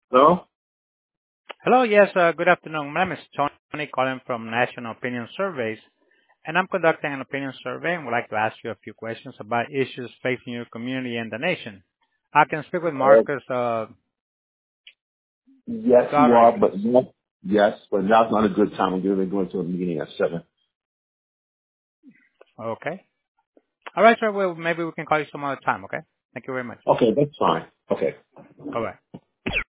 No? Hello, yes, good afternoon. My name is Tony calling from National Opinion Surveys, and I'm conducting an opinion survey and would like to ask you a few questions about issues facing your community and the nation. I can speak with Uh, Marcus yes, you are, Rodriguez. but now's not a good time. I'm going to be going to a meeting at 7. Okay. All right, sir. Well, maybe we can call you some other time, okay? Thank you very much. Okay, that's fine. Okay. Bye-bye.